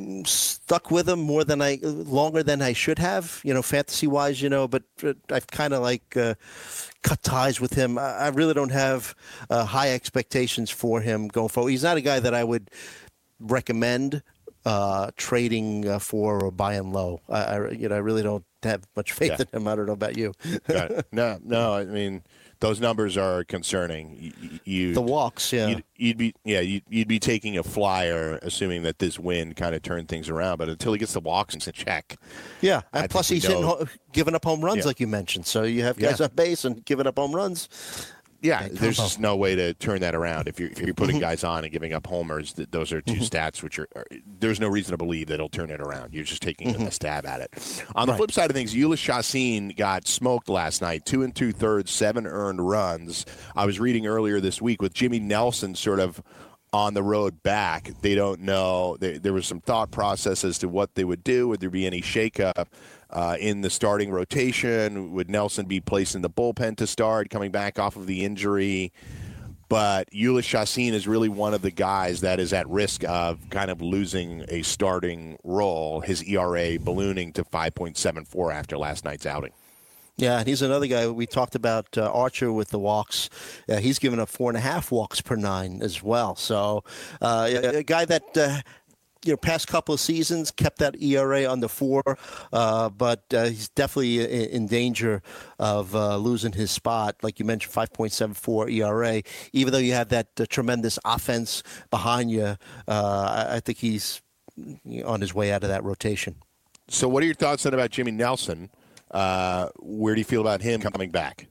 stuck with him more than I, longer than I should have, you know, fantasy-wise, you know, but I've kind of like uh, cut ties with him. I really don't have uh, high expectations for him going forward. He's not a guy that I would recommend uh, trading uh, for or buying low. I, I, you know, I really don't have much faith yeah. in him. I don't know about you. Got it. No, no, I mean, those numbers are concerning. You, you the walks, yeah. You'd, you'd be, yeah, you'd, you'd be taking a flyer, assuming that this win kind of turned things around. But until he gets the walks in check, yeah. And I plus, he's hitting, giving up home runs, yeah. like you mentioned. So you have guys yeah. on base and giving up home runs. Yeah, there's just no way to turn that around. If you're, if you're putting guys on and giving up homers, th- those are two mm-hmm. stats which are, are – there's no reason to believe that it'll turn it around. You're just taking mm-hmm. a stab at it. On the right. flip side of things, Ulyss Chacin got smoked last night, two and two-thirds, seven earned runs. I was reading earlier this week with Jimmy Nelson sort of on the road back. They don't know. They, there was some thought process as to what they would do. Would there be any shakeup uh, in the starting rotation? Would Nelson be placed in the bullpen to start, coming back off of the injury? But Ulyss Chacin is really one of the guys that is at risk of kind of losing a starting role, his E R A ballooning to five point seven four after last night's outing. Yeah, and he's another guy. We talked about uh, Archer with the walks. Uh, he's given up four and a half walks per nine as well. So uh, a, a guy that, uh, you know, past couple of seasons kept that E R A under four, uh, but uh, he's definitely in, in danger of uh, losing his spot. Like you mentioned, five point seven four E R A. Even though you have that uh, tremendous offense behind you, uh, I, I think he's on his way out of that rotation. So what are your thoughts then about Jimmy Nelson? Uh, where do you feel about him coming back?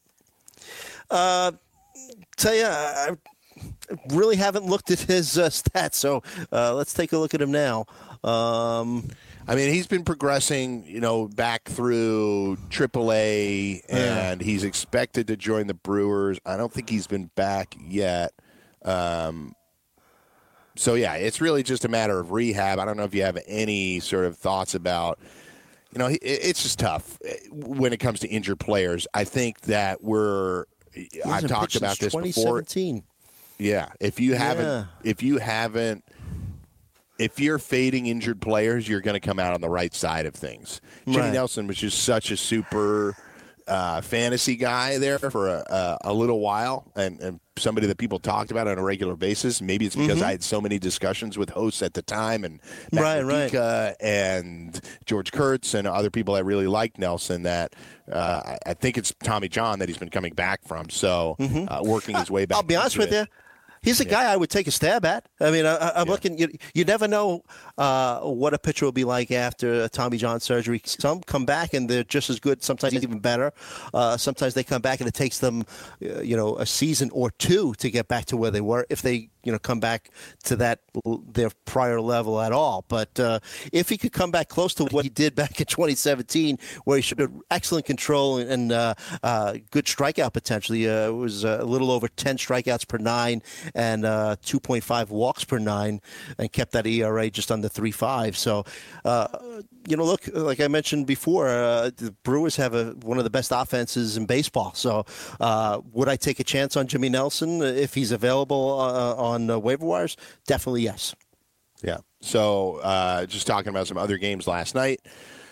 Uh, tell you, I really haven't looked at his uh, stats, so uh, let's take a look at him now. Um, I mean, he's been progressing, you know, back through triple A, and yeah. he's expected to join the Brewers. I don't think he's been back yet. Um, so, yeah, it's really just a matter of rehab. I don't know if you have any sort of thoughts about – you know, it's just tough when it comes to injured players. I think that we're – I've talked about this before. twenty seventeen Yeah. If you haven't yeah. – if you haven't – if you're fading injured players, you're going to come out on the right side of things. Jimmy right. Nelson was just such a super uh, fantasy guy there for a, a, a little while, and, and somebody that people talked about on a regular basis. Maybe it's because mm-hmm. I had so many discussions with hosts at the time, and Matt right, right. and George Kurtz and other people that really liked Nelson, that uh, I think it's Tommy John that he's been coming back from. So mm-hmm. uh, working his way back. I'll be honest with it. you. He's a yeah. guy I would take a stab at. I mean, I, I'm yeah. looking. You, you never know uh, what a pitcher will be like after a Tommy John surgery. Some come back and they're just as good. Sometimes even better. Uh, sometimes they come back and it takes them, uh, you know, a season or two to get back to where they were if they you know, come back to that their prior level at all. But uh, if he could come back close to what he did back in twenty seventeen, where he showed excellent control and, and uh, uh, good strikeout potentially, uh, it was a little over ten strikeouts per nine and uh, two point five walks per nine, and kept that E R A just under three point five. So, uh, you know, look, like I mentioned before, uh, the Brewers have a, one of the best offenses in baseball. So, uh, would I take a chance on Jimmy Nelson if he's available uh, on uh, waiver wires? Definitely yes. Yeah. So, uh, just talking about some other games last night.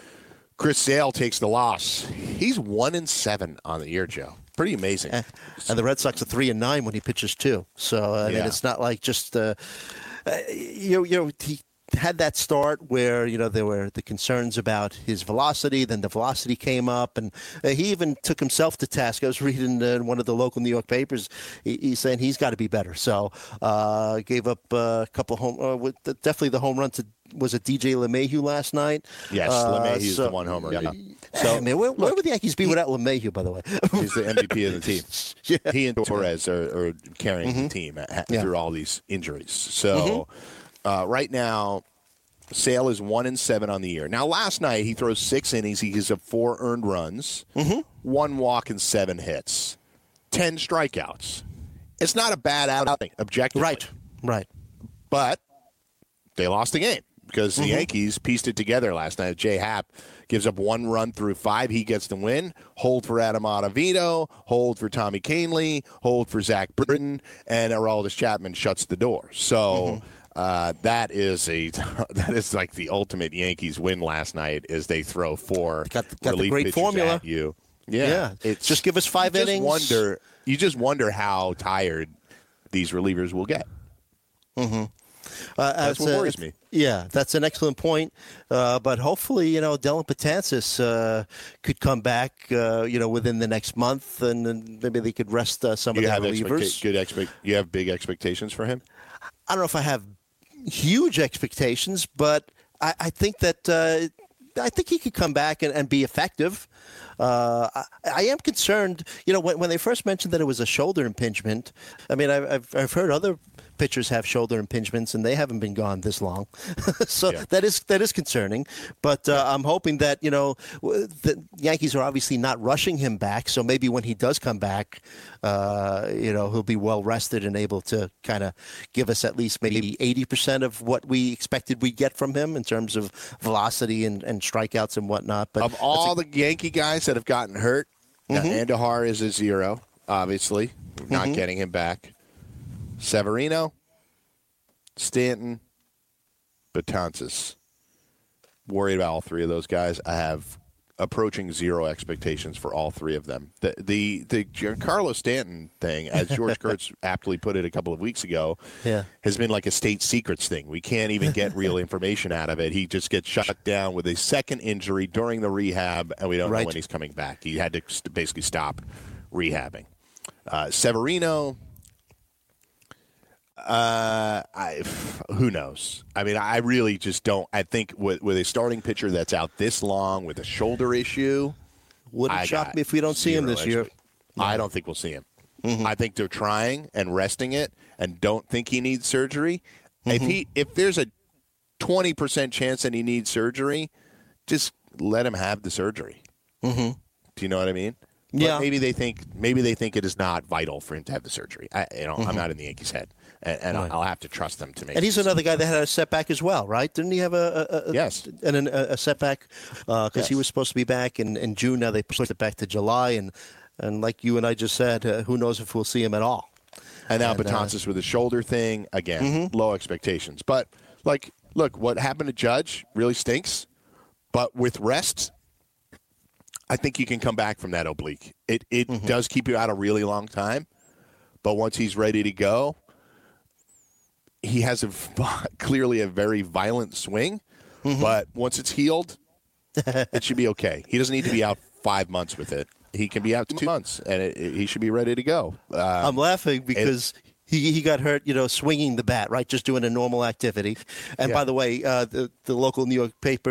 Chris Sale takes the loss. He's one and seven on the year, Joe. Pretty amazing. And the Red Sox are three and nine when he pitches too. So, I yeah. mean, it's not like just uh, uh, you, you know he had that start where, you know, there were the concerns about his velocity. Then the velocity came up, and uh, he even took himself to task. I was reading in one of the local New York papers. He, he's saying he's got to be better. So uh, gave up uh, a couple home, uh, with the, definitely the home run to, was it D J LeMahieu last night? Yes, uh, LeMahieu's so, the one homer. Yeah. So I mean, where, where would the Yankees be without LeMahieu, by the way? He's the M V P of the team. yeah. He and Torres are, are carrying mm-hmm. the team through yeah. all these injuries. So mm-hmm. uh, right now, Sale is one and seven on the year. Now, last night he throws six innings. He gives up four earned runs, mm-hmm. one walk, and seven hits, ten strikeouts. It's not a bad outing, objectively. Right, right. But they lost the game because the mm-hmm. Yankees pieced it together last night. Jay Happ gives up one run through five. He gets the win. Hold for Adam Ottavino, hold for Tommy Kahnle, hold for Zach Britton, and Aroldis Chapman shuts the door. So. Mm-hmm. Uh, that is a that is like the ultimate Yankees win last night. Is they throw four got, got relief the great pitchers formula at you. Yeah, yeah. It's, just give us five you innings. Just wonder, you just wonder how tired these relievers will get. Mm-hmm. Uh, that's what a, worries me. Yeah, that's an excellent point. Uh, but hopefully, you know, Dellin Betances uh, could come back, uh, you know, within the next month, and, and maybe they could rest uh, some you of have the relievers. Expecta- good expect. You have big expectations for him. I don't know if I have huge expectations, but I, I think that uh, I think he could come back and, and be effective. Uh, I, I am concerned, you know, when, when they first mentioned that it was a shoulder impingement. I mean, I've, I've, I've heard other pitchers have shoulder impingements, and they haven't been gone this long. so yeah. that is that is concerning. But uh, I'm hoping that, you know, the Yankees are obviously not rushing him back. So maybe when he does come back, uh, you know, he'll be well rested and able to kind of give us at least maybe eighty percent of what we expected we'd get from him in terms of velocity and, and strikeouts and whatnot. But of all a, the Yankee guys that have gotten hurt, mm-hmm. Andujar is a zero, obviously. We're not mm-hmm. getting him back. Severino, Stanton, Betances. Worried about all three of those guys. I have approaching zero expectations for all three of them. The the the Giancarlo Stanton thing, as George Kurtz aptly put it a couple of weeks ago, yeah. has been like a state secrets thing. We can't even get real information out of it. He just gets shut down with a second injury during the rehab, and we don't right. know when he's coming back. He had to basically stop rehabbing. Uh, Severino, uh, I, who knows? I mean, I really just don't. I think with, with a starting pitcher that's out this long with a shoulder issue, wouldn't shock me if we don't see him this year. I don't think we'll see him. Mm-hmm. I think they're trying and resting it, and don't think he needs surgery. Mm-hmm. If he, if there's a twenty percent chance that he needs surgery, just let him have the surgery. Mm-hmm. Do you know what I mean? But yeah. Maybe they think maybe they think it is not vital for him to have the surgery. I, you know, mm-hmm. I'm not in the Yankees' head, and, and right. I'll, I'll have to trust them to make. And he's another guy that had a setback as well, right? Didn't he have a, a, a yes an, a, a setback because uh, yes. he was supposed to be back in, in June. Now they pushed it back to July, and and like you and I just said, uh, who knows if we'll see him at all. And now and, Betances uh, with the shoulder thing again, mm-hmm. low expectations. But like, look, what happened to Judge really stinks. But with rest, I think you can come back from that oblique. It it mm-hmm. does keep you out a really long time, but once he's ready to go, he has a clearly a very violent swing. Mm-hmm. But once it's healed, it should be okay. He doesn't need to be out five months with it. He can be out two months, and it, it, he should be ready to go. Uh, I'm laughing because it, he he got hurt, you know, swinging the bat, right, just doing a normal activity. And yeah. by the way, uh, the the local New York paper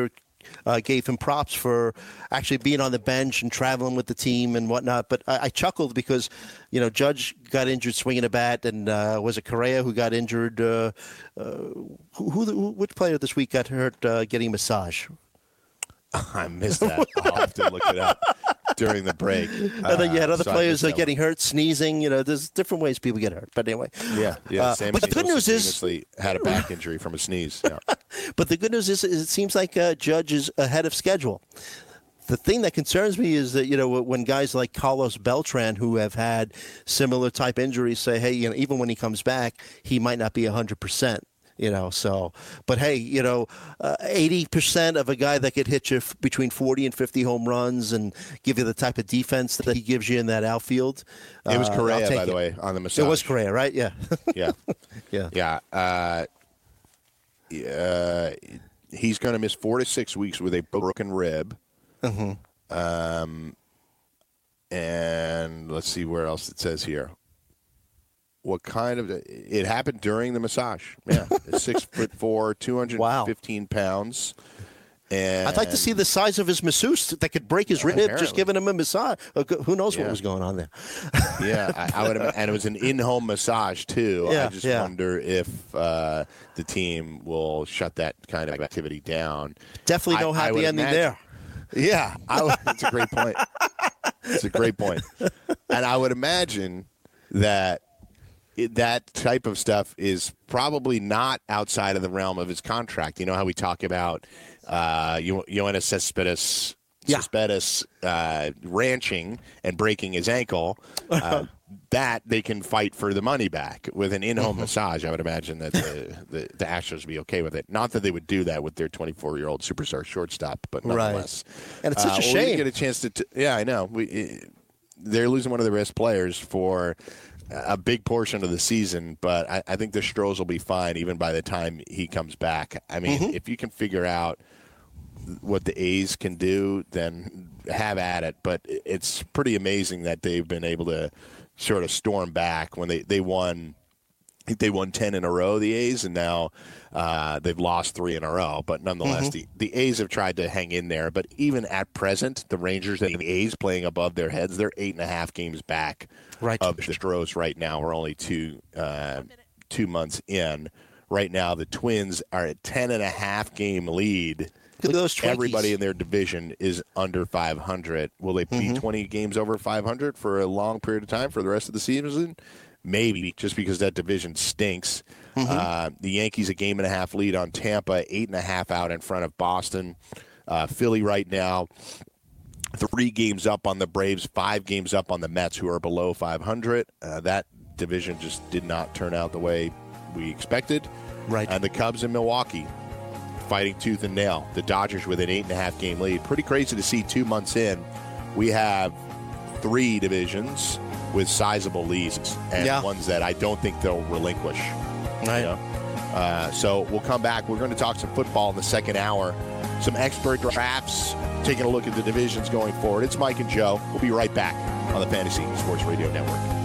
uh, gave him props for actually being on the bench and traveling with the team and whatnot. But I, I chuckled because, you know, Judge got injured swinging a bat, and uh, was it Correa who got injured? Uh, uh, who, who, who, which player this week got hurt uh, getting massage? I missed that. I'll have to look it up during the break. And then you had Uh, other so I players missed uh, getting hurt, sneezing. You know, there's different ways people get hurt. But anyway. Yeah, yeah. Uh, Sam but the good news is, famously had a back injury from a sneeze. Yeah. but the good news is, is it seems like uh, Judge is ahead of schedule. The thing that concerns me is that, you know, when guys like Carlos Beltran, who have had similar type injuries, say, hey, you know, even when he comes back, he might not be one hundred percent. You know, so, but hey, you know, uh, eighty percent of a guy that could hit you f- between forty and fifty home runs and give you the type of defense that he gives you in that outfield. It was uh, Correa, I'll take by the it. way, on the massage. It was Correa, right? Yeah. Yeah. yeah. Yeah. Uh, uh, he's going to miss four to six weeks with a broken rib. Mm-hmm. Um, and let's see where else it says here. What kind of it happened during the massage? Yeah, six foot four, two hundred fifteen wow. pounds. And I'd like to see the size of his masseuse that could break his rib apparently. just giving him a massage. Who knows yeah. what was going on there? yeah, I, I would, and it was an in-home massage too. Yeah, I just yeah. wonder if uh, the team will shut that kind of activity down. Definitely no I, happy I ending imagine, there. Yeah, I would, that's a great point. It's a great point, and I would imagine that. It, that type of stuff is probably not outside of the realm of his contract. You know how we talk about uh, Yoenis Cespedes, yeah. Cespedes uh, ranching and breaking his ankle. Uh, that they can fight for the money back with an in-home mm-hmm. massage. I would imagine that the, the, the Astros would be okay with it. Not that they would do that with their twenty-four-year-old superstar shortstop, but nonetheless. Right. And it's such uh, a well, shame. We get a chance to. T- yeah, I know. We it, they're losing one of their best players for a big portion of the season, but I, I think the Stros will be fine even by the time he comes back. I mean, mm-hmm. if you can figure out what the A's can do, then have at it. But it's pretty amazing that they've been able to sort of storm back when they, they won. I think they won ten in a row, the A's, and now uh, they've lost three in a row. But nonetheless, mm-hmm. the, the A's have tried to hang in there. But even at present, the Rangers and the A's playing above their heads, they're eight and a half games back right. of the Stros right now. We're only two uh, two months in. Right now, the Twins are at ten and a half game lead. Look at those Twinkies. Everybody in their division is under five hundred. Will they be mm-hmm. twenty games over five hundred for a long period of time for the rest of the season? Maybe, just because that division stinks. Mm-hmm. Uh, the Yankees a game and a half lead on Tampa, eight and a half out in front of Boston. Uh, Philly right now, three games up on the Braves, five games up on the Mets, who are below five hundred. Uh, that division just did not turn out the way we expected. Right. And the Cubs in Milwaukee fighting tooth and nail. The Dodgers with an eight and a half game lead. Pretty crazy to see two months in. We have three divisions with sizable leads and yeah. ones that I don't think they'll relinquish. Right. You know? uh, so we'll come back. We're going to talk some football in the second hour, some expert drafts, taking a look at the divisions going forward. It's Mike and Joe. We'll be right back on the Fantasy Sports Radio Network.